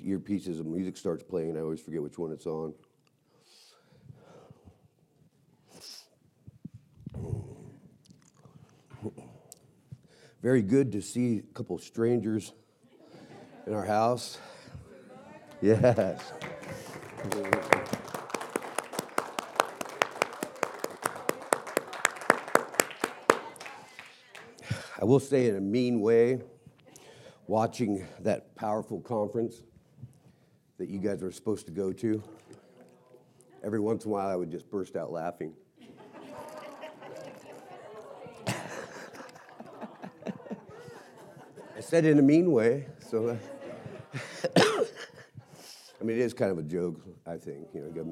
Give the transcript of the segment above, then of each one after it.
earpieces and music starts playing, I always forget which one it's on. Very good to see a couple of strangers in our house. Yes. I will say in a mean way, watching that powerful conference that you guys were supposed to go to, every once in a while I would just burst out laughing. I said it in a mean way, so I mean, it is kind of a joke, I think.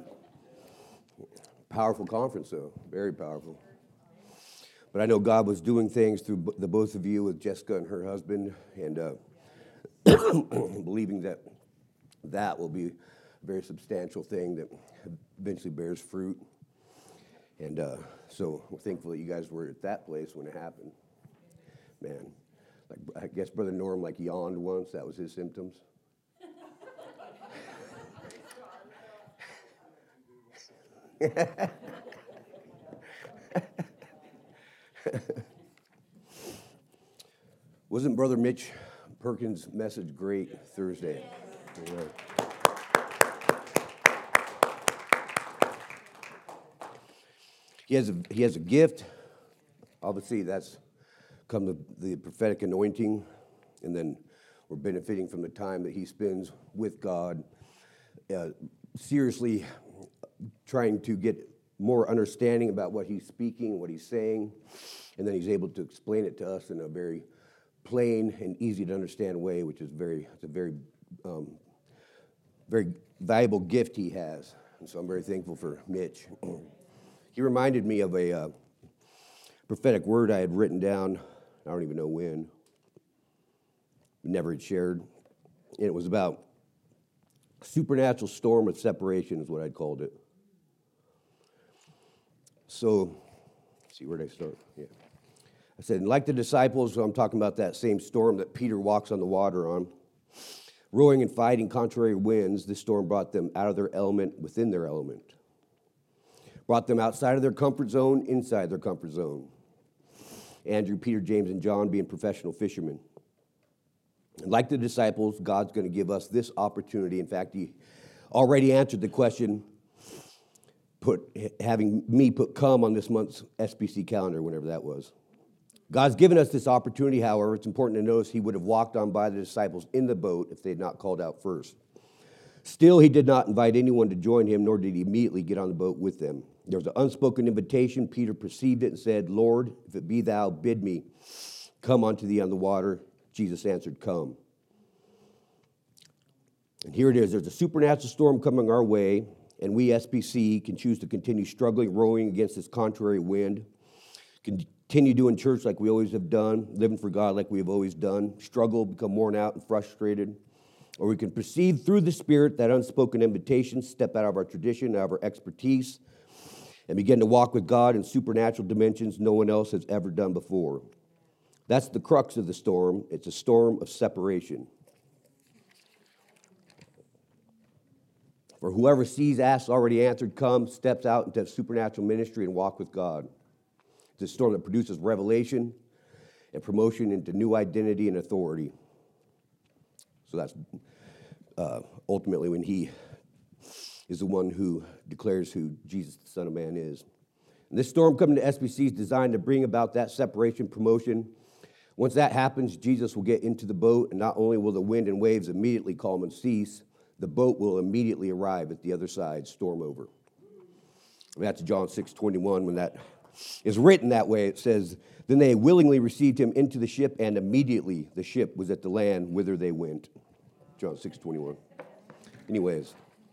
Powerful conference, though, very powerful. But I know God was doing things through the both of you with Jessica and her husband, and believing that will be a very substantial thing that eventually bears fruit. And so we're thankful that you guys were at that place when it happened. Man, I guess Brother Norm yawned once. That was his symptoms. Wasn't Brother Mitch Perkins' message great Thursday? Yeah. He has a gift. Obviously, that's come the prophetic anointing, and then we're benefiting from the time that he spends with God, seriously trying to get more understanding about what he's speaking, what he's saying, and then he's able to explain it to us in a very plain and easy to understand way, which is it's a very valuable gift he has. And so I'm very thankful for Mitch. He reminded me of a prophetic word I had written down, I don't even know when, never had shared, and it was about supernatural storm of separation is what I'd called it. So, let's see, where did I start? Yeah. I said, like the disciples, so I'm talking about that same storm that Peter walks on the water on, rowing and fighting contrary winds, this storm brought them out of their element, within their element. Brought them outside of their comfort zone, inside their comfort zone. Andrew, Peter, James, and John being professional fishermen. And like the disciples, God's going to give us this opportunity. In fact, he already answered the question, having me put come on this month's SBC calendar, whenever that was. God's given us this opportunity, however. It's important to notice he would have walked on by the disciples in the boat if they had not called out first. Still, he did not invite anyone to join him, nor did he immediately get on the boat with them. There was an unspoken invitation. Peter perceived it and said, Lord, if it be thou, bid me come unto thee on the water. Jesus answered, come. And here it is. There's a supernatural storm coming our way, and we, SBC, can choose to continue struggling, rowing against this contrary wind, continue doing church like we always have done, living for God like we have always done, struggle, become worn out and frustrated, or we can perceive through the Spirit that unspoken invitation, step out of our tradition, out of our expertise, and begin to walk with God in supernatural dimensions no one else has ever done before. That's the crux of the storm. It's a storm of separation. For whoever sees, asks, already answered, comes, steps out into supernatural ministry and walk with God. It's a storm that produces revelation and promotion into new identity and authority. So that's ultimately when he is the one who declares who Jesus, the Son of Man, is. And this storm coming to SBC is designed to bring about that separation, promotion. Once that happens, Jesus will get into the boat, and not only will the wind and waves immediately calm and cease, the boat will immediately arrive at the other side, storm over. And that's John 6:21. When that is written that way, it says, then they willingly received him into the ship, and immediately the ship was at the land whither they went. John 6:21. Anyways,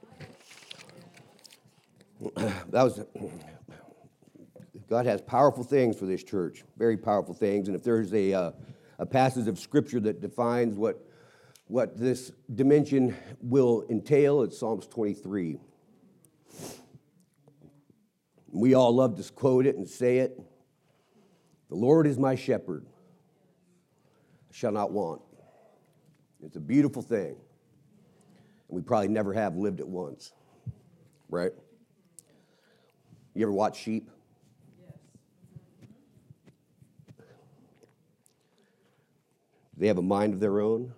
God has powerful things for this church, very powerful things. And if there's a passage of Scripture that defines what this dimension will entail, it's Psalms 23. We all love to quote it and say it. The Lord is my shepherd, I shall not want. It's a beautiful thing. We probably never have lived it once, right? You ever watch sheep? They have a mind of their own.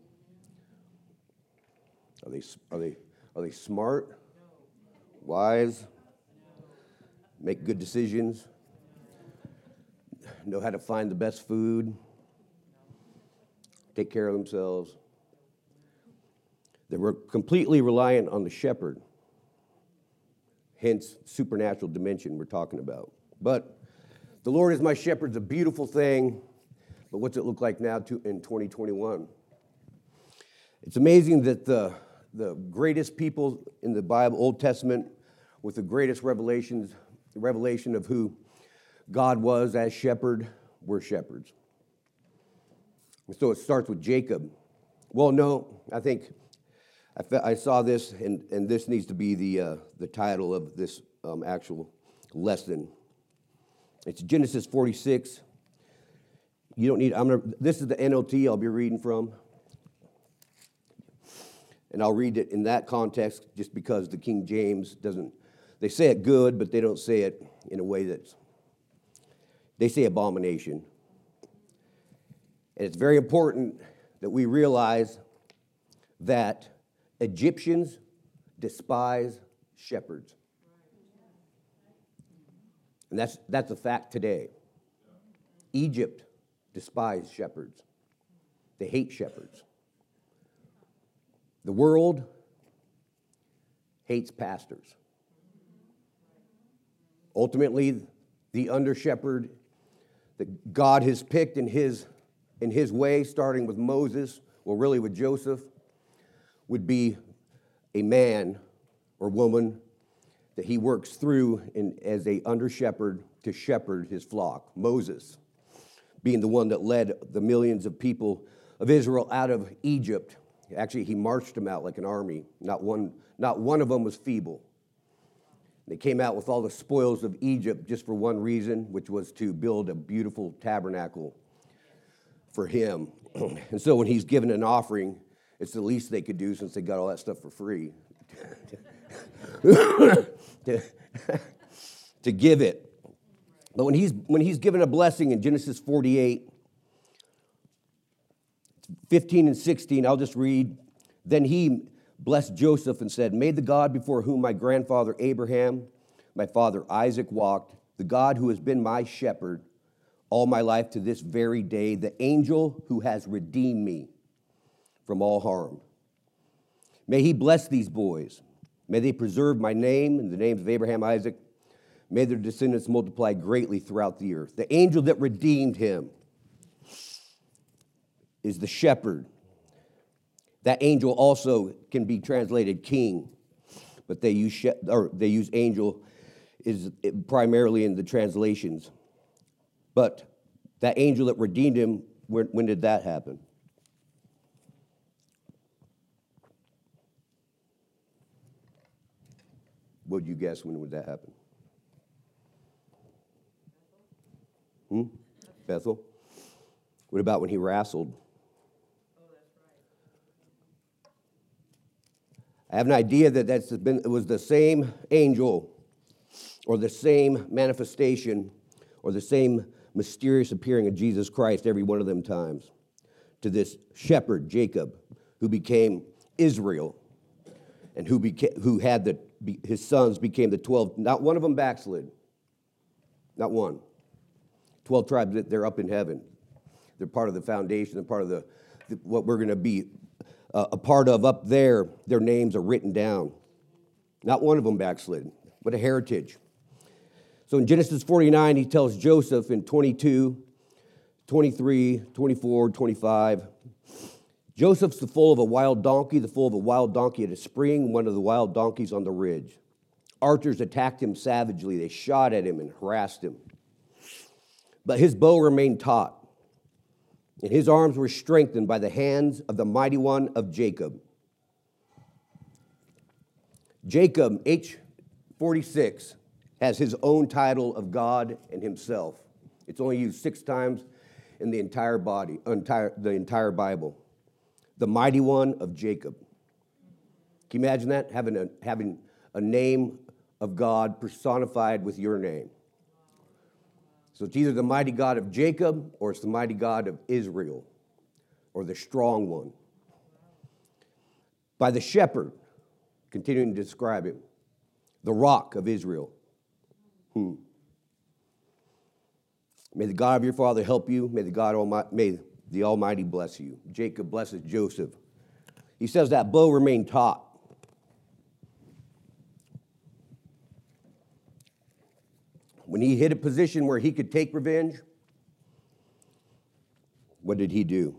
Are they smart? Wise? Make good decisions? Know how to find the best food? Take care of themselves? They were completely reliant on the shepherd. Hence, supernatural dimension we're talking about. But the Lord is my shepherd is a beautiful thing, but what's it look like now in 2021? It's amazing that the greatest people in the Bible, Old Testament, with the greatest revelation of who God was as shepherd, were shepherds. And so it starts with Jacob. Well, no, I think I saw this, and this needs to be the title of this actual lesson. It's Genesis 46. You don't need. This is the NLT I'll be reading from, and I'll read it in that context, just because the King James doesn't. They say it good, but they don't say it in a way that's. They say abomination, and it's very important that we realize that Egyptians despise shepherds. And that's a fact today. Egypt despised shepherds. They hate shepherds. The world hates pastors. Ultimately, the under shepherd that God has picked in his way, starting with Moses, well, really with Joseph, would be a man or woman that he works through as a under shepherd to shepherd his flock. Moses being the one that led the millions of people of Israel out of Egypt. Actually, he marched them out like an army. Not one of them was feeble. They came out with all the spoils of Egypt just for one reason, which was to build a beautiful tabernacle for him. And so when he's given an offering, it's the least they could do since they got all that stuff for free to give it. But when he's given a blessing in Genesis 48, 15 and 16, I'll just read. Then he blessed Joseph and said, "May the God before whom my grandfather Abraham, my father Isaac walked, the God who has been my shepherd all my life to this very day, the angel who has redeemed me from all harm. May he bless these boys. May they preserve my name and the names of Abraham, Isaac. May their descendants multiply greatly throughout the earth." The angel that redeemed him is the shepherd. That angel also can be translated king, but they use angel is primarily in the translations. But that angel that redeemed him, when did that happen? What would you guess, when would that happen? Bethel? What about when he wrestled? I have an idea that it was the same angel or the same manifestation or the same mysterious appearing of Jesus Christ every one of them times to this shepherd, Jacob, who became Israel and who had his sons became the 12. Not one of them backslid. Not one. 12 tribes, they're up in heaven. They're part of the foundation. They're part of what we're going to be a part of up there. Their names are written down. Not one of them backslid. What a heritage. So in Genesis 49, he tells Joseph in 22, 23, 24, 25, Joseph's the foal of a wild donkey, the foal of a wild donkey at a spring, one of the wild donkeys on the ridge. Archers attacked him savagely. They shot at him and harassed him. But his bow remained taut, and his arms were strengthened by the hands of the mighty one of Jacob. Jacob, age 46, has his own title of God and himself. It's only used 6 times in the entire Bible. The mighty one of Jacob. Can you imagine that? Having a name of God personified with your name. So it's either the mighty God of Jacob or it's the mighty God of Israel, or the strong one. By the shepherd, continuing to describe him, the rock of Israel. May the God of your father help you. May the Almighty bless you. Jacob blesses Joseph. He says that bow remained taut. When he hit a position where he could take revenge, what did he do?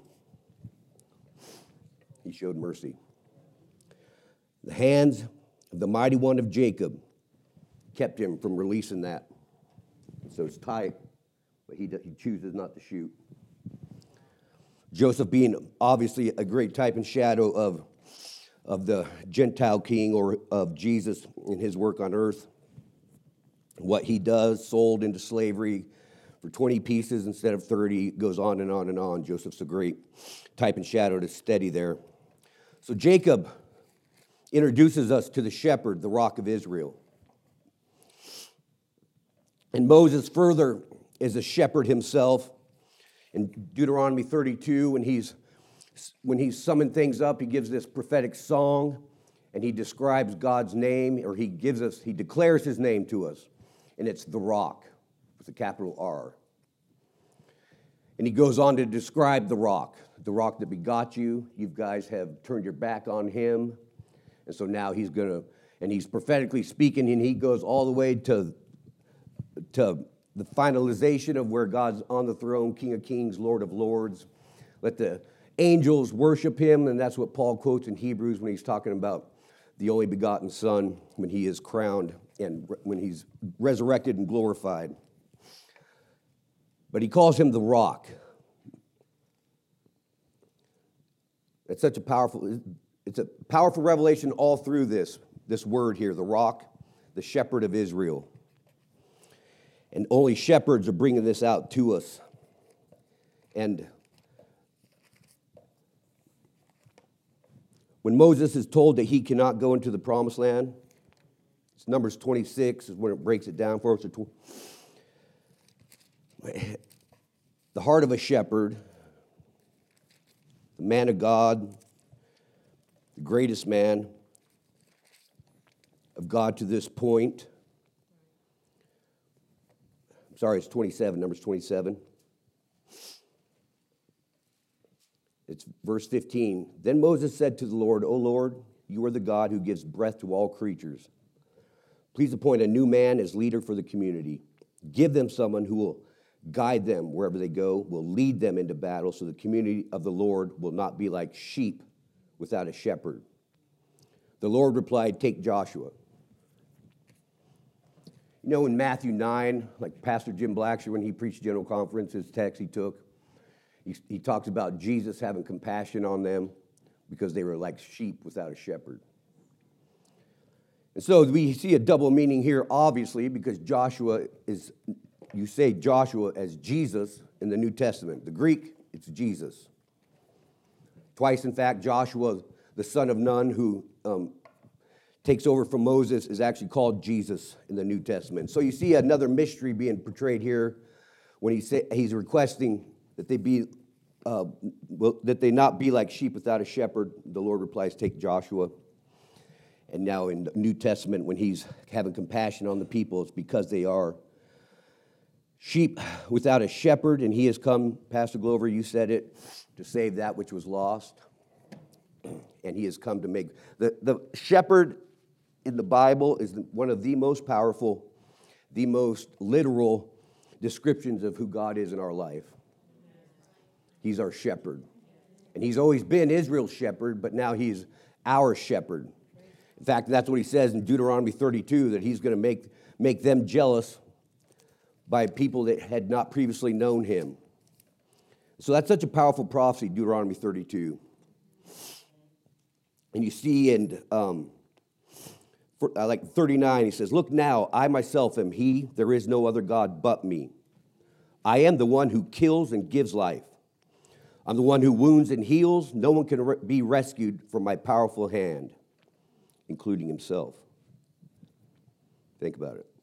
He showed mercy. The hands of the mighty one of Jacob kept him from releasing that. So it's tight, but he chooses not to shoot. Joseph being obviously a great type and shadow of the Gentile king, or of Jesus in his work on earth. What he does, sold into slavery for 20 pieces instead of 30, goes on and on and on. Joseph's a great type and shadow to study there. So Jacob introduces us to the shepherd, the rock of Israel. And Moses further is a shepherd himself. In Deuteronomy 32, when he's summoned things up, he gives this prophetic song, and he describes God's name, or he declares his name to us. And it's the rock, with a capital R. And he goes on to describe the rock that begot you. You guys have turned your back on him. And so now he's prophetically speaking, and he goes all the way to the finalization of where God's on the throne, King of Kings, Lord of Lords. Let the angels worship him, and that's what Paul quotes in Hebrews when he's talking about the only begotten Son, when he is crowned and when he's resurrected and glorified. But he calls him the rock. It's a powerful revelation all through this word here, the rock, the shepherd of Israel. And only shepherds are bringing this out to us. And when Moses is told that he cannot go into the promised land, it's Numbers 26 is when it breaks it down for us. The heart of a shepherd, the man of God, the greatest man of God to this point. Sorry, it's 27, Numbers 27. It's verse 15. Then Moses said to the Lord, O Lord, you are the God who gives breath to all creatures. Please appoint a new man as leader for the community. Give them someone who will guide them wherever they go, will lead them into battle, so the community of the Lord will not be like sheep without a shepherd. The Lord replied, take Joshua. You know, in Matthew 9, like Pastor Jim Blackshear, when he preached General Conference, his text he took, he talks about Jesus having compassion on them because they were like sheep without a shepherd. And so we see a double meaning here, obviously, because you say Joshua as Jesus in the New Testament. The Greek, it's Jesus. Twice, in fact, Joshua, the son of Nun, who takes over from Moses, is actually called Jesus in the New Testament. So you see another mystery being portrayed here when he's requesting that they not be like sheep without a shepherd. The Lord replies, take Joshua. And now in the New Testament, when he's having compassion on the people, it's because they are sheep without a shepherd, and he has come, Pastor Glover, you said it, to save that which was lost. And he has come to make... The shepherd in the Bible is one of the most powerful, the most literal descriptions of who God is in our life. He's our shepherd. And he's always been Israel's shepherd, but now he's our shepherd. In fact, that's what he says in Deuteronomy 32, that he's going to make them jealous by people that had not previously known him. So that's such a powerful prophecy, Deuteronomy 32. And you see in like 39, he says, look now, I myself am he, there is no other God but me. I am the one who kills and gives life. I'm the one who wounds and heals. No one can be rescued from my powerful hand. including himself. Think about it.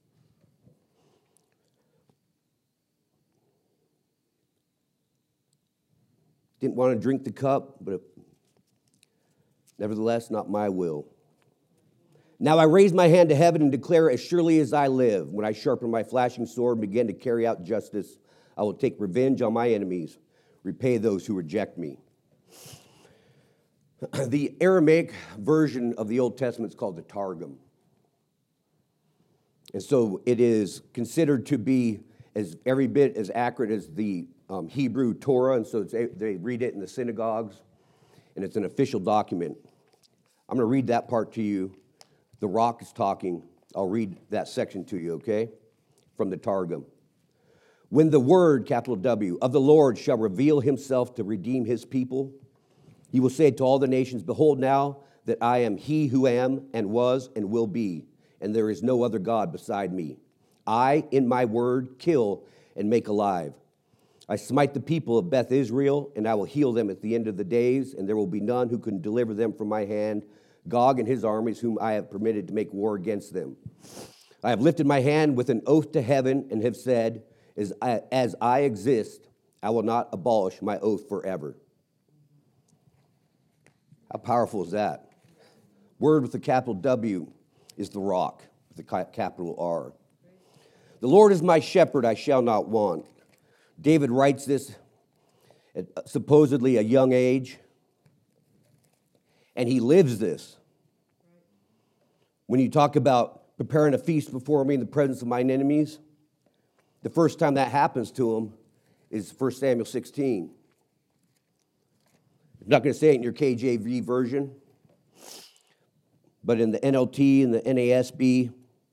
Didn't want to drink the cup, but nevertheless, not my will. Now I raise my hand to heaven and declare, as surely as I live, when I sharpen my flashing sword and begin to carry out justice, I will take revenge on my enemies, repay those who reject me. The Aramaic version of the Old Testament is called the Targum. And so it is considered to be as every bit as accurate as the Hebrew Torah, and so they read it in the synagogues, and it's an official document. I'm going to read that part to you. The Rock is talking. I'll read that section to you, okay? From the Targum. When the word, capital W, of the Lord shall reveal himself to redeem his people, he will say to all the nations, behold now that I am he who am and was and will be, and there is no other God beside me. I, in my word, kill and make alive. I smite the people of Beth Israel, and I will heal them at the end of the days, and there will be none who can deliver them from my hand, Gog and his armies, whom I have permitted to make war against them. I have lifted my hand with an oath to heaven and have said, as I exist, I will not abolish my oath forever. How powerful is that? Word with the capital W is the Rock, with the capital R. The Lord is my shepherd, I shall not want. David writes this at supposedly a young age, and he lives this. When you talk about preparing a feast before me in the presence of mine enemies, the first time that happens to him is 1 Samuel 16. I'm not going to say it in your KJV version, but in the NLT and the NASB,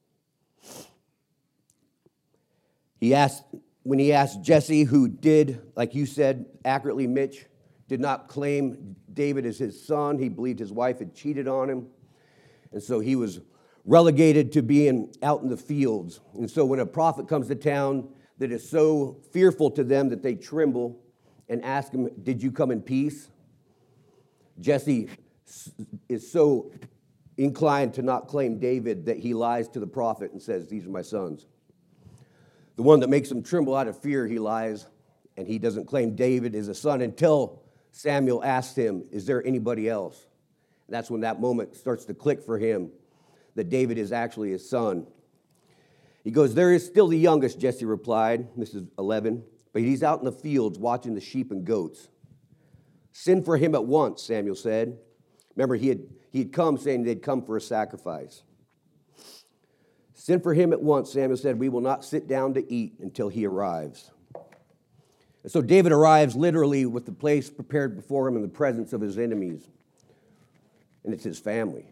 when he asked Jesse, who did, like you said accurately, Mitch, did not claim David as his son. He believed his wife had cheated on him. And so he was relegated to being out in the fields. And so when a prophet comes to town that is so fearful to them that they tremble and ask him, did you come in peace? Jesse is so inclined to not claim David that he lies to the prophet and says, these are my sons. The one that makes him tremble out of fear, he lies, and he doesn't claim David as a son until Samuel asks him, is there anybody else? And that's when that moment starts to click for him that David is actually his son. He goes, there is still the youngest, Jesse replied. This is 11. But he's out in the fields watching the sheep and goats. Send for him at once, Samuel said. Remember, he had come saying they'd come for a sacrifice. Send for him at once, Samuel said. We will not sit down to eat until he arrives. And so David arrives literally with the place prepared before him in the presence of his enemies. And it's his family.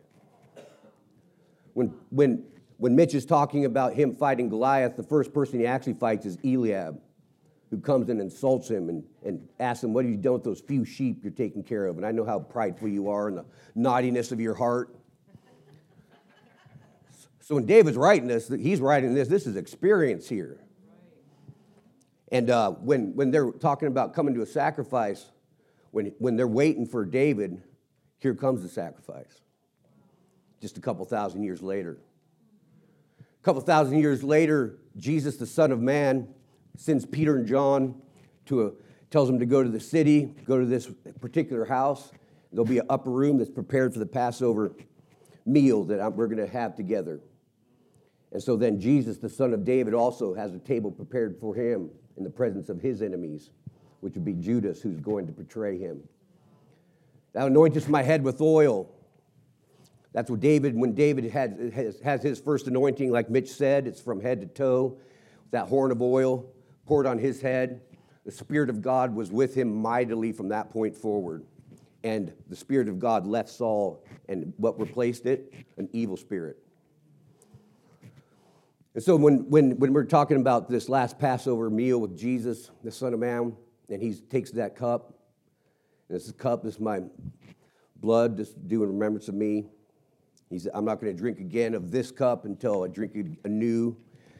When Mitch is talking about him fighting Goliath, the first person he actually fights is Eliab, who comes and insults him and asks him, what have you done with those few sheep you're taking care of? And I know how prideful you are and the naughtiness of your heart. So when David's writing this, he's writing this is experience here. And when they're talking about coming to a sacrifice, when they're waiting for David, here comes the sacrifice. Just a couple thousand years later. A couple thousand years later, Jesus, the Son of Man, sends Peter and John tells them to go to the city, go to this particular house. There'll be an upper room that's prepared for the Passover meal that we're going to have together. And so then Jesus, the Son of David, also has a table prepared for him in the presence of his enemies, which would be Judas, who's going to betray him. Thou anointest my head with oil. That's what when David has his first anointing, like Mitch said, it's from head to toe. That horn of oil poured on his head. The Spirit of God was with him mightily from that point forward. And the Spirit of God left Saul, and what replaced it? An evil spirit. And so when we're talking about this last Passover meal with Jesus, the Son of Man, and he takes that cup, and this cup is my blood, just do in remembrance of me. He said, I'm not going to drink again of this cup until I drink it anew.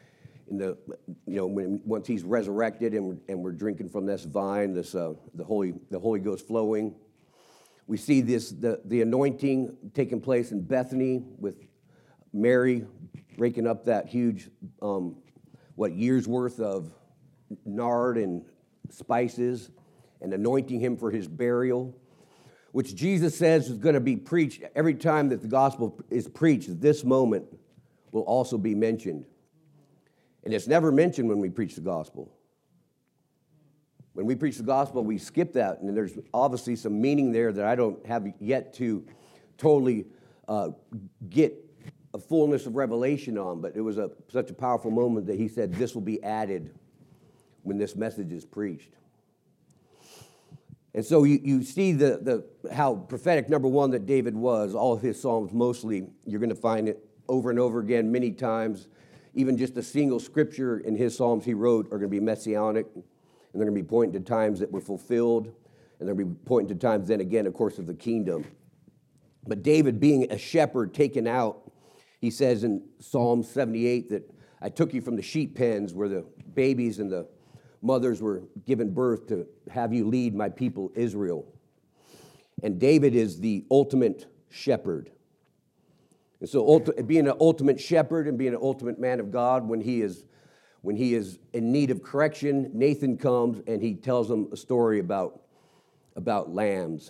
Once he's resurrected and we're drinking from this vine, the Holy Ghost flowing. We see the anointing taking place in Bethany with Mary breaking up that huge, years worth of nard and spices and anointing him for his burial, which Jesus says is going to be preached every time that the gospel is preached. This moment will also be mentioned. And it's never mentioned when we preach the gospel. When we preach the gospel, we skip that, and there's obviously some meaning there that I don't have yet to totally get a fullness of revelation on, but it was such a powerful moment that he said this will be added when this message is preached. And so you see how prophetic, number one, that David was. All of his psalms, mostly, you're going to find it over and over again many times. Even just a single scripture in his psalms he wrote are going to be messianic, and they're going to be pointing to times that were fulfilled, and they're going to be pointing to times then again, of course, of the kingdom. But David, being a shepherd taken out, he says in Psalm 78 that I took you from the sheep pens where the babies and the mothers were given birth to have you lead my people Israel. And David is the ultimate shepherd. And so being an ultimate shepherd and being an ultimate man of God, when he is in need of correction, Nathan comes and he tells him a story about lambs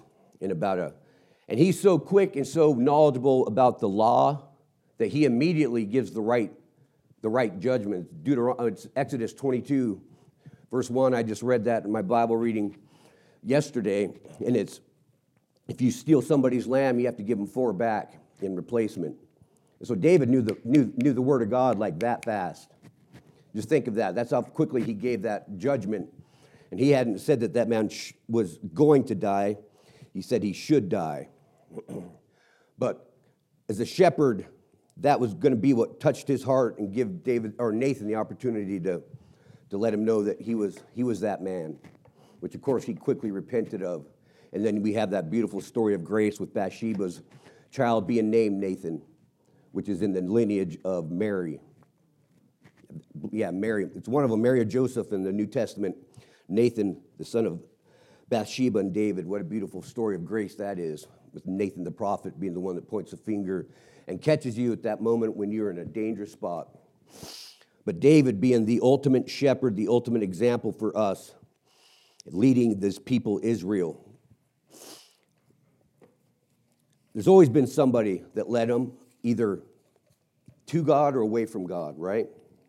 and he's so quick and so knowledgeable about the law that he immediately gives the right judgment. It's Exodus 22, verse 1. I just read that in my Bible reading yesterday, and it's, if you steal somebody's lamb, you have to give them 4 back in replacement. And so David knew the word of God like that fast. Just think of that. That's how quickly he gave that judgment. And he hadn't said that man was going to die. He said he should die. But as a shepherd, that was going to be what touched his heart and give Nathan the opportunity to let him know that he was that man, which of course he quickly repented of. And then we have that beautiful story of grace with Bathsheba's child being named Nathan, which is in the lineage of Mary. Yeah, Mary. It's one of them, Mary of Joseph in the New Testament. Nathan, the son of Bathsheba and David. What a beautiful story of grace that is, with Nathan the prophet being the one that points a finger and catches you at that moment when you're in a dangerous spot. But David being the ultimate shepherd, the ultimate example for us, leading this people Israel. There's always been somebody that led them either to God or away from God, right?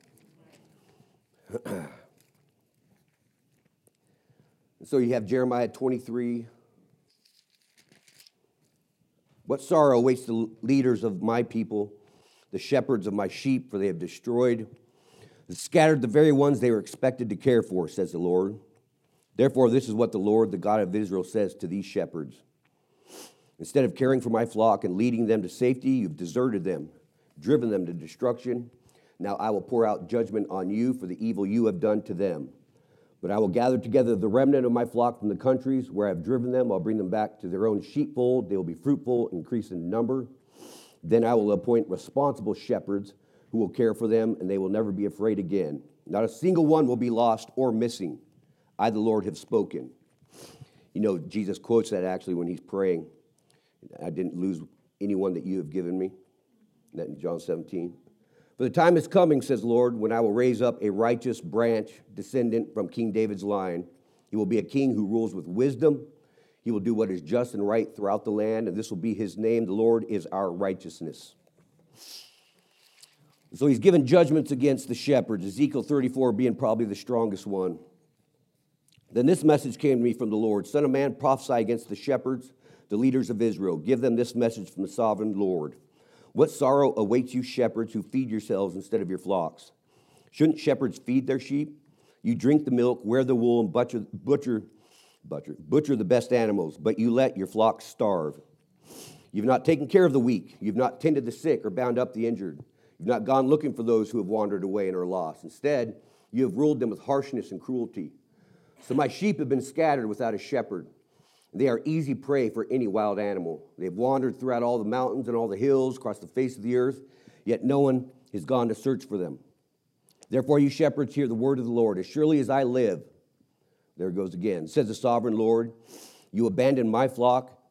So you have Jeremiah 23. What sorrow awaits the leaders of my people, the shepherds of my sheep, for they have destroyed, scattered the very ones they were expected to care for, says the Lord. Therefore, this is what the Lord, the God of Israel, says to these shepherds. Instead of caring for my flock and leading them to safety, you've deserted them, driven them to destruction. Now I will pour out judgment on you for the evil you have done to them. But I will gather together the remnant of my flock from the countries where I have driven them. I'll bring them back to their own sheepfold. They will be fruitful, increase in number. Then I will appoint responsible shepherds who will care for them, and they will never be afraid again. Not a single one will be lost or missing. I, the Lord, have spoken. You know, Jesus quotes that actually when he's praying. I didn't lose anyone that you have given me. That in John 17. For the time is coming, says the Lord, when I will raise up a righteous branch descendant from King David's line. He will be a king who rules with wisdom. He will do what is just and right throughout the land, and this will be his name. The Lord is our righteousness. So he's given judgments against the shepherds, Ezekiel 34 being probably the strongest one. Then this message came to me from the Lord. Son of man, prophesy against the shepherds, the leaders of Israel. Give them this message from the sovereign Lord. What sorrow awaits you shepherds who feed yourselves instead of your flocks? Shouldn't shepherds feed their sheep? You drink the milk, wear the wool, and butcher the best animals, but you let your flocks starve. You've not taken care of the weak. You've not tended the sick or bound up the injured. You've not gone looking for those who have wandered away and are lost. Instead, you have ruled them with harshness and cruelty. So my sheep have been scattered without a shepherd. They are easy prey for any wild animal. They've wandered throughout all the mountains and all the hills across the face of the earth, yet no one has gone to search for them. Therefore, you shepherds, hear the word of the Lord. As surely as I live, there it goes again, says the sovereign Lord, you abandoned my flock,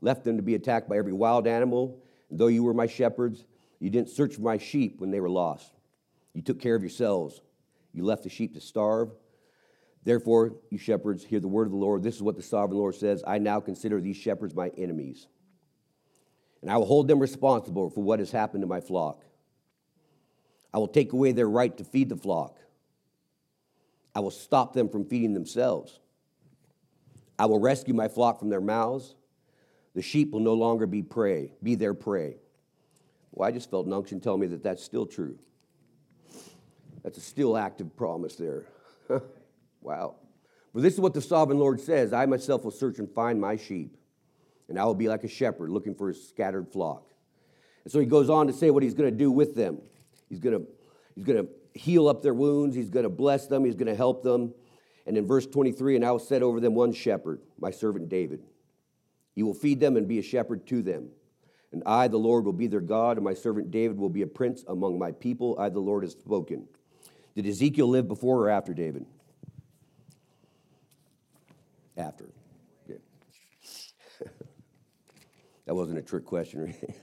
left them to be attacked by every wild animal. And though you were my shepherds, you didn't search for my sheep when they were lost. You took care of yourselves. You left the sheep to starve. Therefore, you shepherds, hear the word of the Lord. This is what the sovereign Lord says. I now consider these shepherds my enemies, and I will hold them responsible for what has happened to my flock. I will take away their right to feed the flock. I will stop them from feeding themselves. I will rescue my flock from their mouths. The sheep will no longer be their prey. Well, I just felt an unction tell me that that's still true. That's a still active promise there. Wow. But this is what the sovereign Lord says. I myself will search and find my sheep, and I will be like a shepherd looking for his scattered flock. And so he goes on to say what he's going to do with them. He's going to heal up their wounds. He's going to bless them. He's going to help them. And in verse 23, and I will set over them one shepherd, my servant David. He will feed them and be a shepherd to them. And I, the Lord, will be their God, and my servant David will be a prince among my people. I, the Lord, have spoken. Did Ezekiel live before or after David? After. Yeah. That wasn't a trick question, right?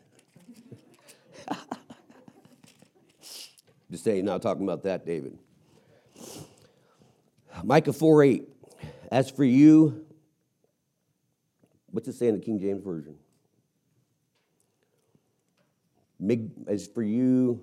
Just saying, not talking about that, David. Micah 4:8. As for you, what's it say in the King James Version? As for you,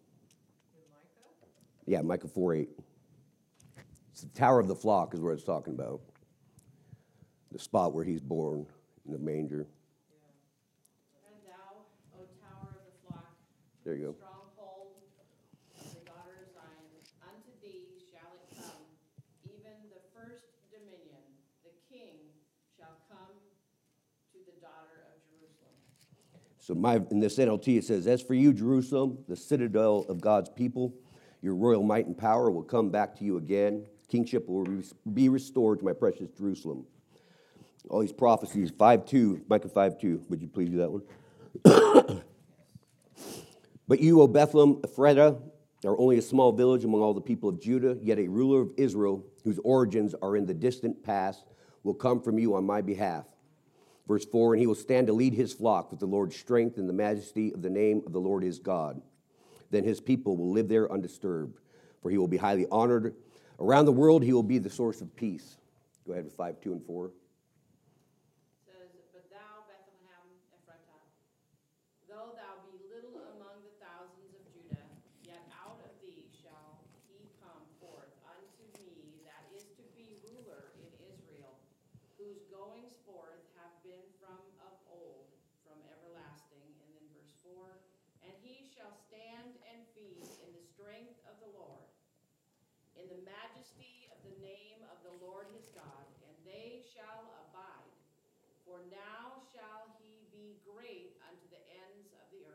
yeah, Micah 4:8. It's the Tower of the Flock is what it's talking about. The spot where he's born in the manger. Yeah. And thou, O Tower of the Flock, There you go. stronghold of the daughter of Zion, unto thee shall it come, even the first dominion, the king shall come to the daughter of Jerusalem. So in this NLT it says, as for you, Jerusalem, the citadel of God's people, your royal might and power will come back to you again. Kingship will be restored to my precious Jerusalem. All these prophecies, 5:2, Micah 5:2. Would you please do that one? But you, O Bethlehem Ephratah, are only a small village among all the people of Judah, yet a ruler of Israel, whose origins are in the distant past, will come from you on my behalf. Verse 4, and he will stand to lead his flock with the Lord's strength and the majesty of the name of the Lord his God. Then his people will live there undisturbed, for he will be highly honored. Around the world he will be the source of peace. Go ahead with 5:2 and 4. Says, but thou, Bethlehem Ephratah, though thou be little among the thousands of Judah, yet out of thee shall he come forth unto me that is to be ruler in Israel, whose goings forth have been from of old, from everlasting. And then verse 4, and he shall stand and feed in the strength of the Lord, in the majesty of the name of the Lord his God, and they shall abide. For now shall he be great unto the ends of the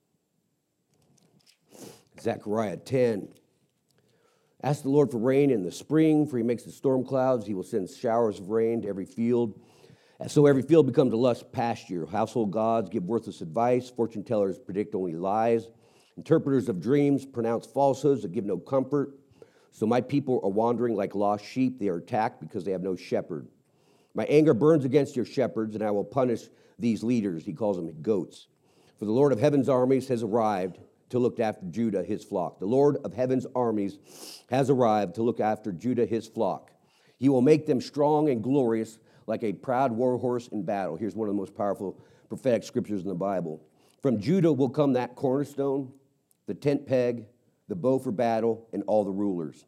earth. Zechariah 10. Ask the Lord for rain in the spring, for he makes the storm clouds. He will send showers of rain to every field. And so every field becomes a lush pasture. Household gods give worthless advice. Fortune tellers predict only lies. Interpreters of dreams pronounce falsehoods that give no comfort. So my people are wandering like lost sheep. They are attacked because they have no shepherd. My anger burns against your shepherds, and I will punish these leaders. He calls them goats. For the Lord of heaven's armies has arrived to look after Judah, his flock. The Lord of heaven's armies has arrived to look after Judah, his flock. He will make them strong and glorious like a proud war horse in battle. Here's one of the most powerful prophetic scriptures in the Bible. From Judah will come that cornerstone, the tent peg, the bow for battle, and all the rulers.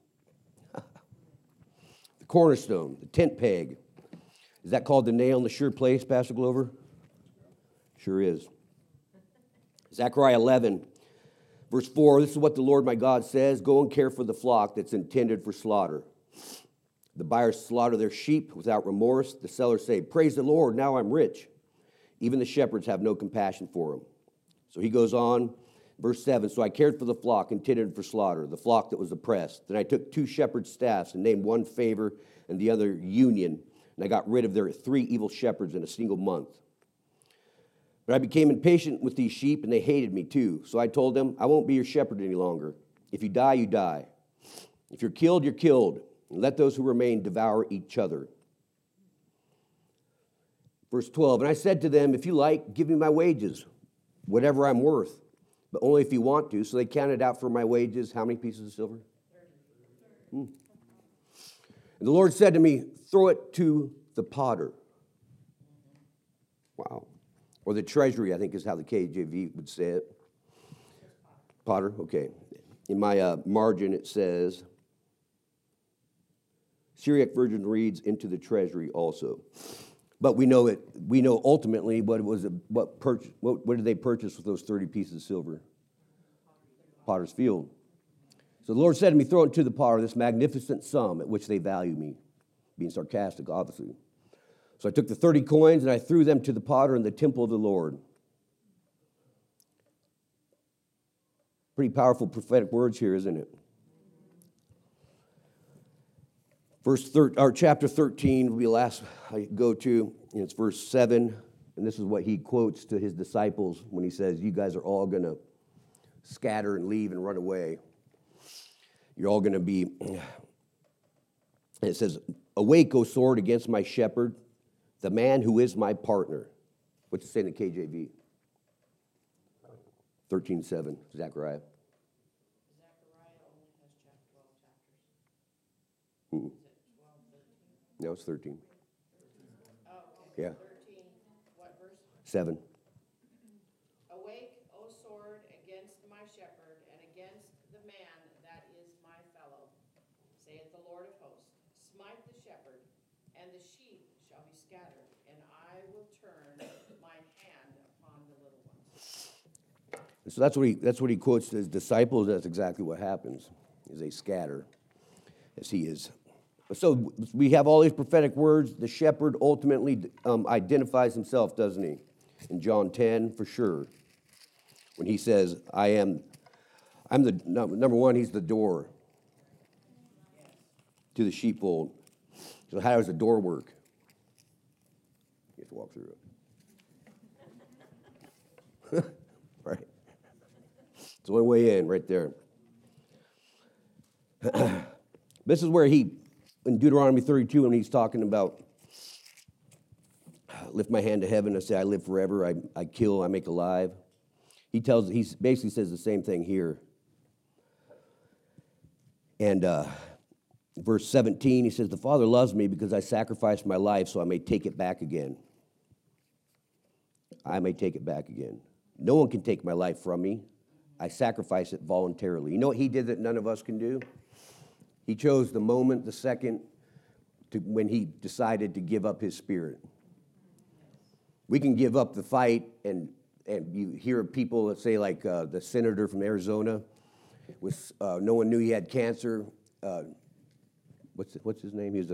The cornerstone, the tent peg. Is that called the nail in the sure place, Pastor Glover? Sure is. Zechariah 11, verse 4, this is what the Lord my God says, go and care for the flock that's intended for slaughter. The buyers slaughter their sheep without remorse. The sellers say, praise the Lord, now I'm rich. Even the shepherds have no compassion for them. So he goes on, verse 7, so I cared for the flock intended for slaughter, the flock that was oppressed. Then I took 2 shepherd staffs and named one favor and the other union, and I got rid of their 3 evil shepherds in a single month. But I became impatient with these sheep, and they hated me too. So I told them, I won't be your shepherd any longer. If you die, you die. If you're killed, you're killed. And let those who remain devour each other. Verse 12, and I said to them, if you like, give me my wages, whatever I'm worth, but only if you want to. So they counted out for my wages how many pieces of silver? 30. And the Lord said to me, throw it to the potter. Wow. Or the treasury, I think is how the KJV would say it. Potter, okay. In my margin it says, Syriac version reads, into the treasury also. But we know ultimately what did they purchase with those 30 pieces of silver? Potter's field. So the Lord said to me, throw it to the potter, this magnificent sum at which they value me. Being sarcastic, obviously. So I took the 30 coins and I threw them to the potter in the temple of the Lord. Pretty powerful prophetic words here, isn't it? Chapter 13 will be the last I go to, and it's verse 7, and this is what he quotes to his disciples when he says, you guys are all going to scatter and leave and run away. You're all going to be, and it says, awake, O sword, against my shepherd, the man who is my partner. What's it say in the KJV? 13:7, Zechariah. Zechariah only has 12 chapters. Mm-mm. Is it 12, 13? No, it's 13. Oh, okay. Yeah. 13, what verse? 7. Awake, O sword, against my shepherd, and against the man that is my fellow, saith the Lord of hosts. Smite the shepherd, and the sheep shall be scattered, and I will turn my hand upon the little ones. So that's what he quotes to his disciples. That's exactly what happens, is they scatter, as he is. So we have all these prophetic words. The shepherd ultimately identifies himself, doesn't he? In John 10, for sure. When he says, I'm the, number one, he's the door to the sheepfold. So how does the door work? You have to walk through it. Right. It's the only way in, right there. This is where in Deuteronomy 32, when he's talking about, lift my hand to heaven and say, I live forever, I kill, I make alive. He basically says the same thing here. And verse 17, he says, the Father loves me because I sacrificed my life so I may take it back again. I may take it back again. No one can take my life from me. I sacrifice it voluntarily. You know what he did that none of us can do? He chose the moment, the second, when he decided to give up his spirit. We can give up the fight, and you hear people that say, like the senator from Arizona, no one knew he had cancer. What's his name?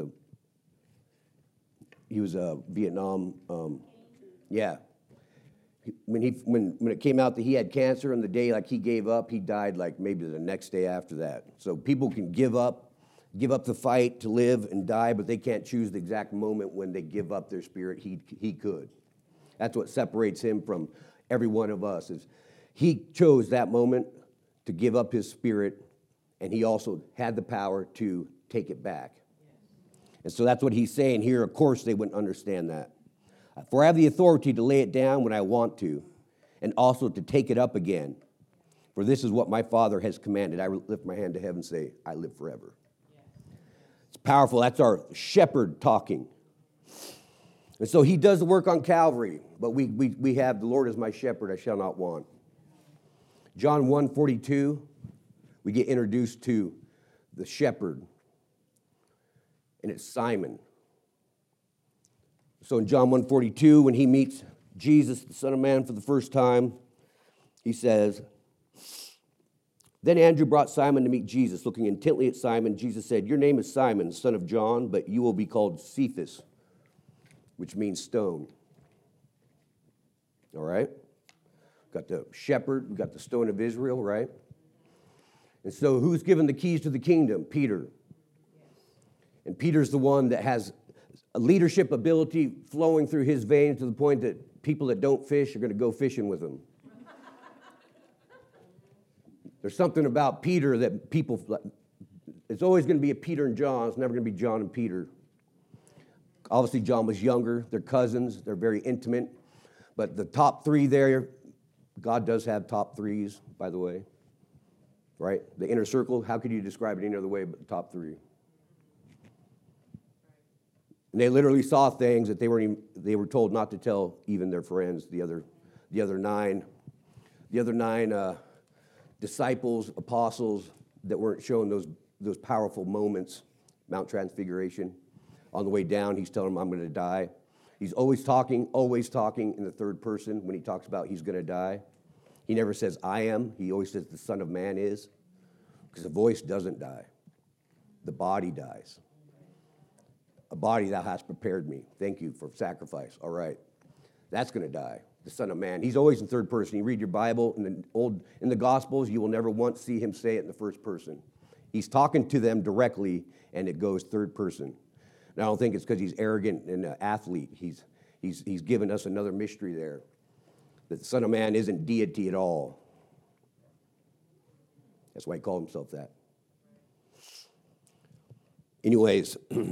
He was a Vietnam. Yeah. When it came out that he had cancer, and the day like he gave up, he died like maybe the next day after that. So people can give up the fight to live and die, but they can't choose the exact moment when they give up their spirit. He could. That's what separates him from every one of us. Is he chose that moment to give up his spirit, and he also had the power to take it back. And so that's what he's saying here. Of course, they wouldn't understand that. For I have the authority to lay it down when I want to, and also to take it up again. For this is what my Father has commanded. I lift my hand to heaven and say, I live forever. It's powerful. That's our shepherd talking. And so he does the work on Calvary, but we have the Lord is my shepherd, I shall not want. John 1:42, we get introduced to the shepherd, and it's Simon. So in John 1:42, when he meets Jesus, the Son of Man, for the first time, he says, then Andrew brought Simon to meet Jesus. Looking intently at Simon, Jesus said, your name is Simon, son of John, but you will be called Cephas, which means stone. All right? Got the shepherd, we got the stone of Israel, right? And so who's given the keys to the kingdom? Peter. And Peter's the one that has a leadership ability flowing through his veins to the point that people that don't fish are going to go fishing with him. There's something about Peter that people, it's always going to be a Peter and John. It's never going to be John and Peter. Obviously, John was younger. They're cousins. They're very intimate. But the top three there, God does have top threes, by the way. Right? The inner circle, how could you describe it any other way but the top three? And they literally saw things that they were told not to tell even their friends, the other nine disciples, apostles that weren't shown those powerful moments, Mount Transfiguration. On the way down, he's telling them, I'm going to die. He's always talking in the third person when he talks about he's going to die. He never says, I am. He always says the Son of Man is. Because the voice doesn't die. The body dies. A body thou hast prepared me. Thank you for sacrifice. All right. That's going to die. The Son of Man. He's always in third person. You read your Bible in the Gospels, you will never once see him say it in the first person. He's talking to them directly, and it goes third person. And I don't think it's because he's arrogant and an athlete. He's given us another mystery there. That the Son of Man isn't deity at all. That's why he called himself that. Anyways,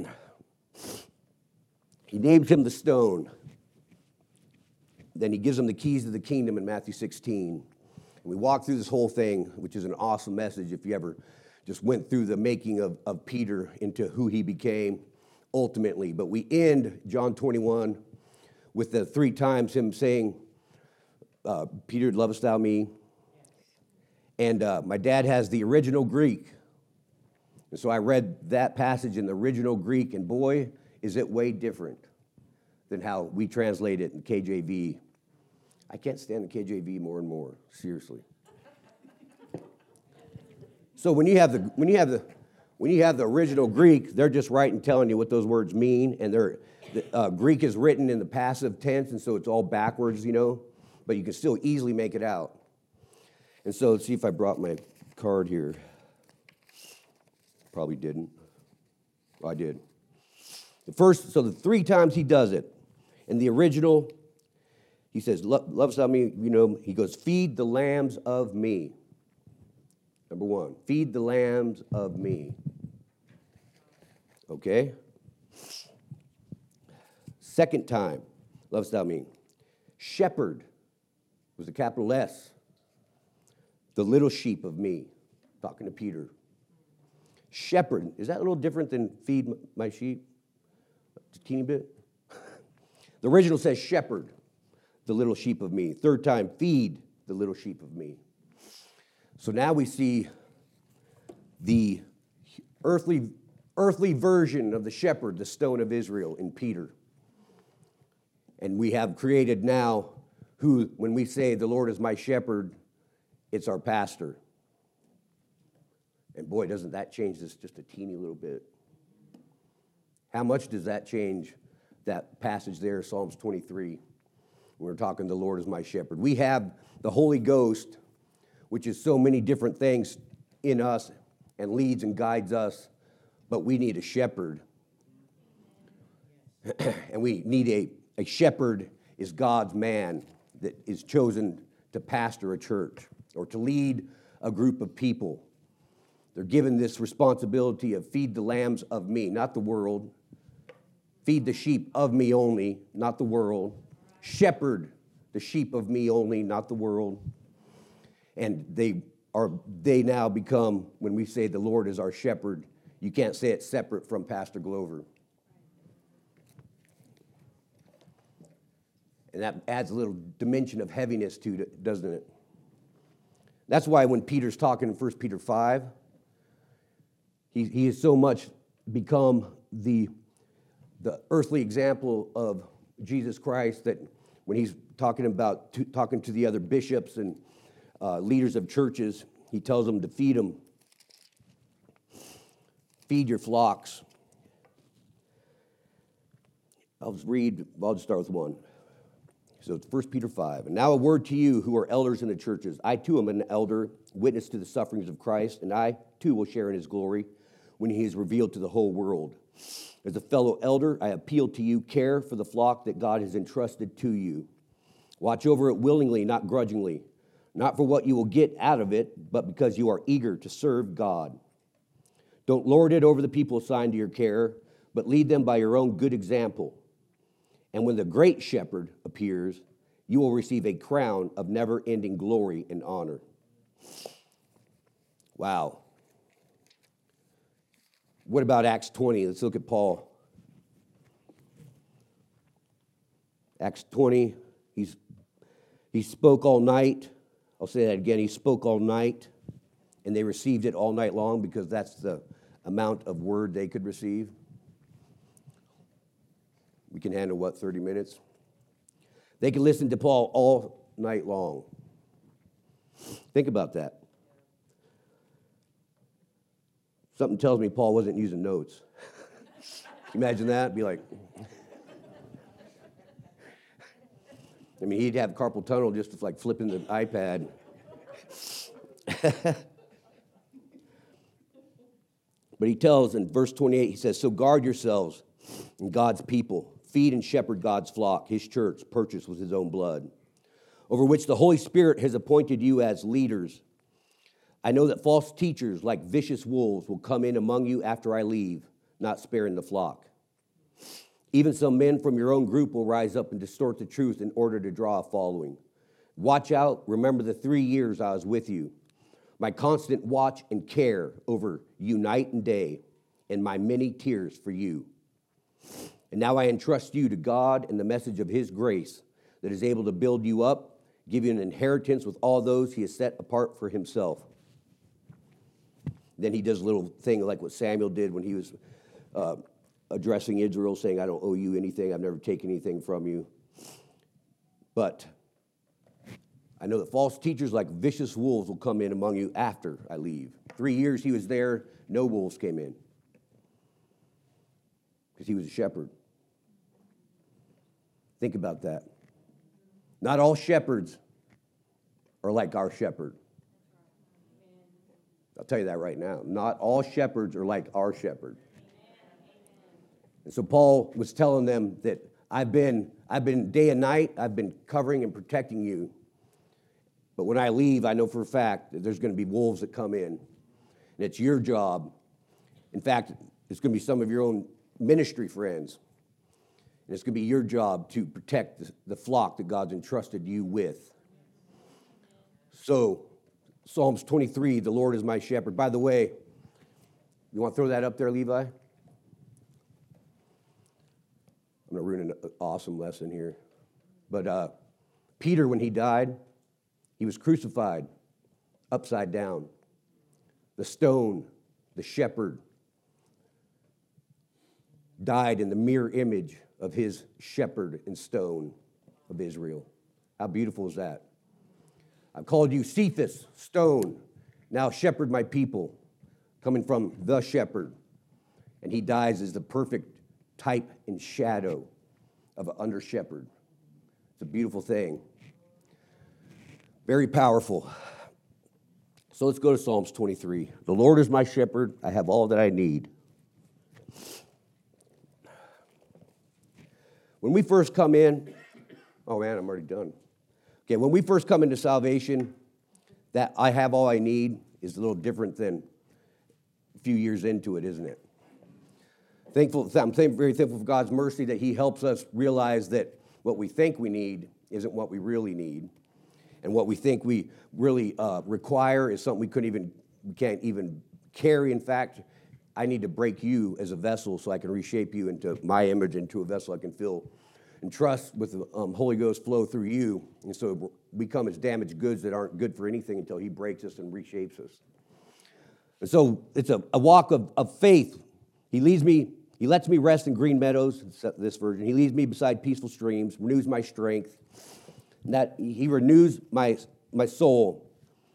he names him the stone. Then he gives him the keys to the kingdom in Matthew 16. And we walk through this whole thing, which is an awesome message if you ever just went through the making of Peter into who he became ultimately. But we end John 21 with the 3 times him saying, Peter, lovest thou me? And my dad has the original Greek. And so I read that passage in the original Greek, and boy, is it way different than how we translate it in KJV. I can't stand the KJV more and more, seriously. So when you have the original Greek, they're just writing, telling you what those words mean, and Greek is written in the passive tense, and so it's all backwards, but you can still easily make it out. And so let's see if I brought my card here. Probably didn't. Oh, I did. So the 3 times he does it. In the original, he says, lovest thou me? He goes, feed the lambs of me. Number 1, feed the lambs of me. Okay? Second time, lovest thou me? Shepherd was a capital S. The little sheep of me, talking to Peter. Shepherd, is that a little different than feed my sheep? Just a teeny bit. The original says shepherd, the little sheep of me. Third time, feed the little sheep of me. So now we see the earthly version of the shepherd, the stone of Israel, in Peter. And we have created now who, when we say the Lord is my shepherd, it's our pastor. And boy, doesn't that change this just a teeny little bit. How much does that change that passage there, Psalms 23? We're talking the Lord is my shepherd. We have the Holy Ghost, which is so many different things in us and leads and guides us, but we need a shepherd. And we need a shepherd is God's man that is chosen to pastor a church or to lead a group of people. They're given this responsibility of feed the lambs of me, not the world. Feed the sheep of me only, not the world. Shepherd the sheep of me only, not the world. And they now become, when we say the Lord is our shepherd, you can't say it separate from Pastor Glover. And that adds a little dimension of heaviness to it, doesn't it? That's why when Peter's talking in 1 Peter 5, he has so much become the earthly example of Jesus Christ that when he's talking to the other bishops and leaders of churches, he tells them to feed them. Feed your flocks. I'll just start with 1. So it's 1 Peter 5. And now a word to you who are elders in the churches. I too am an elder, witness to the sufferings of Christ, and I too will share in his glory when he is revealed to the whole world. As a fellow elder, I appeal to you, care for the flock that God has entrusted to you. Watch over it willingly, not grudgingly, not for what you will get out of it, but because you are eager to serve God. Don't lord it over the people assigned to your care, but lead them by your own good example. And when the great shepherd appears, you will receive a crown of never-ending glory and honor. Wow. What about Acts 20? Let's look at Paul. Acts 20, he spoke all night. I'll say that again. He spoke all night, and they received it all night long because that's the amount of word they could receive. We can handle, 30 minutes? They could listen to Paul all night long. Think about that. Something tells me Paul wasn't using notes. Imagine that? Be like, I mean, he'd have carpal tunnel just like flipping the iPad. But he tells in verse 28, he says, so guard yourselves and God's people. Feed and shepherd God's flock, his church, purchased with his own blood, over which the Holy Spirit has appointed you as leaders. I know that false teachers like vicious wolves will come in among you after I leave, not sparing the flock. Even some men from your own group will rise up and distort the truth in order to draw a following. Watch out, remember the 3 years I was with you, my constant watch and care over you night and day, and my many tears for you. And now I entrust you to God and the message of his grace that is able to build you up, give you an inheritance with all those he has set apart for himself. Then he does a little thing like what Samuel did when he was addressing Israel, saying, I don't owe you anything. I've never taken anything from you. But I know that false teachers like vicious wolves will come in among you after I leave. 3 years he was there, no wolves came in. Because he was a shepherd. Think about that. Not all shepherds are like our shepherd. I'll tell you that right now. Not all shepherds are like our shepherd. And so Paul was telling them that I've been day and night, I've been covering and protecting you. But when I leave, I know for a fact that there's going to be wolves that come in. And it's your job. In fact, it's going to be some of your own ministry friends. And it's going to be your job to protect the flock that God's entrusted you with. So, Psalms 23, the Lord is my shepherd. By the way, you want to throw that up there, Levi? I'm going to ruin an awesome lesson here. But Peter, when he died, he was crucified upside down. The stone, the shepherd, died in the mirror image of his shepherd and stone of Israel. How beautiful is that? I've called you Cephas, stone, now shepherd my people, coming from the shepherd. And he dies as the perfect type and shadow of an under shepherd. It's a beautiful thing. Very powerful. So let's go to Psalms 23. The Lord is my shepherd. I have all that I need. When we first come in, oh man, I'm already done. Okay, when we first come into salvation, that I have all I need is a little different than a few years into it, isn't it? I'm very thankful for God's mercy that he helps us realize that what we think we need isn't what we really need. And what we think we really require is something we can't even carry. In fact, I need to break you as a vessel so I can reshape you into my image, into a vessel I can fill and trust with the Holy Ghost flow through you. And so we come as damaged goods that aren't good for anything until he breaks us and reshapes us. And so it's a walk of faith. He lets me rest in green meadows, this version. He leads me beside peaceful streams, renews my strength. And that he renews my soul.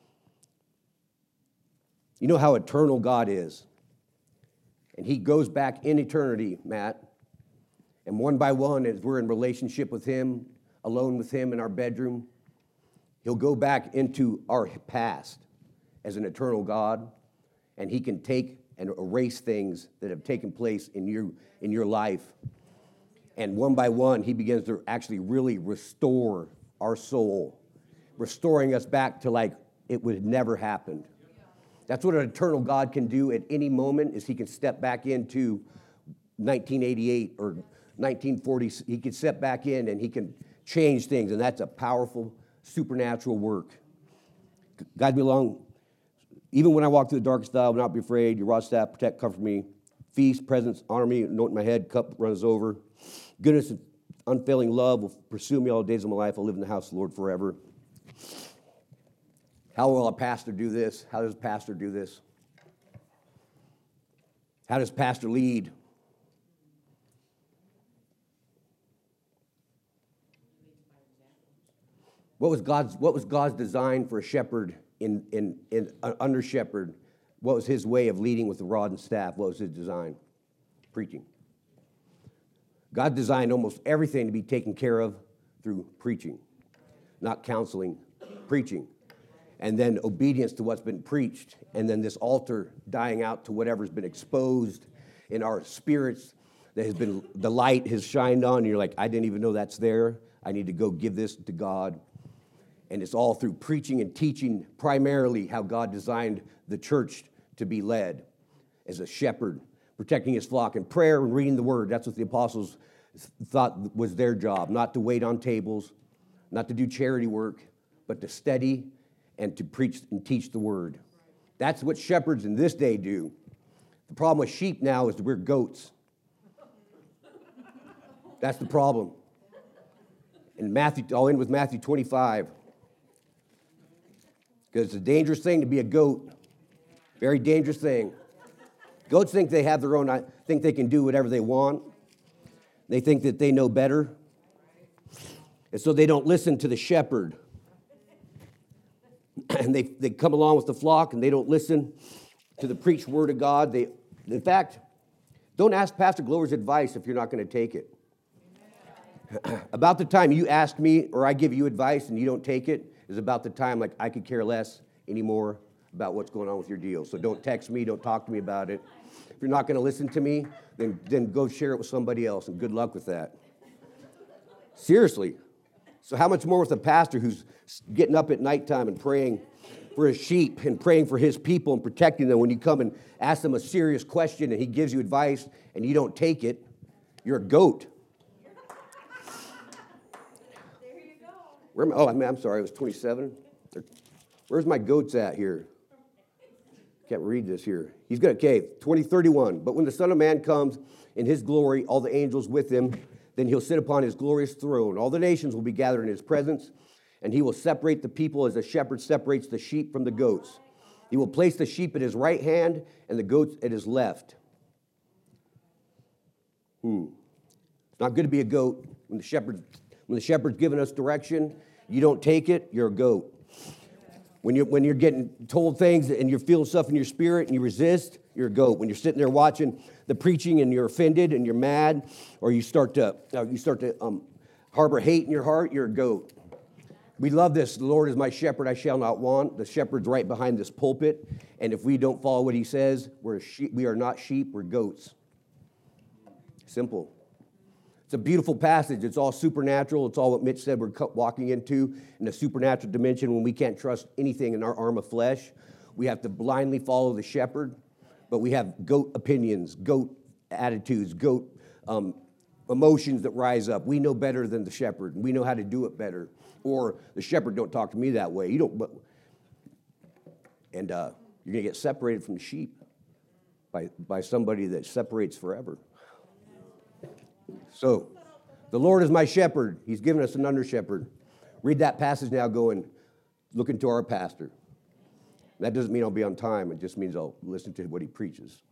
You know how eternal God is. And he goes back in eternity, Matt. And one by one, as we're in relationship with him, alone with him in our bedroom, he'll go back into our past as an eternal God, and he can take and erase things that have taken place in your life. And one by one, he begins to actually really restore our soul, restoring us back to like it would have never happened. That's what an eternal God can do at any moment, is he can step back into 1988 or 1940. He can step back in and he can change things, and that's a powerful supernatural work. Guide me along. Even when I walk through the darkest valley, I will not be afraid. Your rod, staff, protect, comfort me. Feast, presence, honor me, anoint my head, cup runs over. Goodness and unfailing love will pursue me all the days of my life. I'll live in the house of the Lord forever. How will a pastor do this? How does a pastor do this? How does pastor lead? What was God's design for a shepherd in an under shepherd? What was his way of leading with the rod and staff? What was his design? Preaching. God designed almost everything to be taken care of through preaching, not counseling, preaching. And then obedience to what's been preached, and then this altar dying out to whatever's been exposed in our spirits that has been, the light has shined on, and you're like, I didn't even know that's there. I need to go give this to God. And it's all through preaching and teaching primarily how God designed the church to be led as a shepherd, protecting his flock in prayer and reading the word. That's what the apostles thought was their job, not to wait on tables, not to do charity work, but to study and to preach and teach the word. That's what shepherds in this day do. The problem with sheep now is that we're goats. That's the problem. And I'll end with Matthew 25. Because it's a dangerous thing to be a goat. Very dangerous thing. Goats think they have their own, think they can do whatever they want. They think that they know better. And so they don't listen to the shepherd. And they come along with the flock and they don't listen to the preached word of God. In fact, don't ask Pastor Glover's advice if you're not going to take it. About the time you ask me or I give you advice and you don't take it is about the time like I could care less anymore about what's going on with your deal. So don't text me, don't talk to me about it. If you're not going to listen to me, then go share it with somebody else, and good luck with that. Seriously. So how much more with a pastor who's getting up at nighttime and praying for his sheep and praying for his people and protecting them? When you come and ask them a serious question and he gives you advice and you don't take it, you're a goat. I'm sorry, it was 27. Where's my goats at here? Can't read this here. He's going to, 2031. But when the Son of Man comes in his glory, all the angels with him, then he'll sit upon his glorious throne. All the nations will be gathered in his presence, and he will separate the people as a shepherd separates the sheep from the goats. He will place the sheep at his right hand and the goats at his left. It's not good to be a goat. When the shepherd's giving us direction, you don't take it, you're a goat. When you're getting told things and you're feeling stuff in your spirit and you resist, you're a goat. When you're sitting there watching the preaching and you're offended and you're mad, or you start to harbor hate in your heart, you're a goat. We love this. The Lord is my shepherd, I shall not want. The shepherd's right behind this pulpit, and if we don't follow what he says, we are not sheep, we're goats. Simple. It's a beautiful passage. It's all supernatural. It's all what Mitch said we're walking into in a supernatural dimension when we can't trust anything in our arm of flesh. We have to blindly follow the shepherd, but we have goat opinions, goat attitudes, goat emotions that rise up. We know better than the shepherd. We know how to do it better. Or the shepherd, don't talk to me that way. You're going to get separated from the sheep by somebody that separates forever. So, the Lord is my shepherd. He's given us an under shepherd. Read that passage now, go and look into our pastor. That doesn't mean I'll be on time. It just means I'll listen to what he preaches.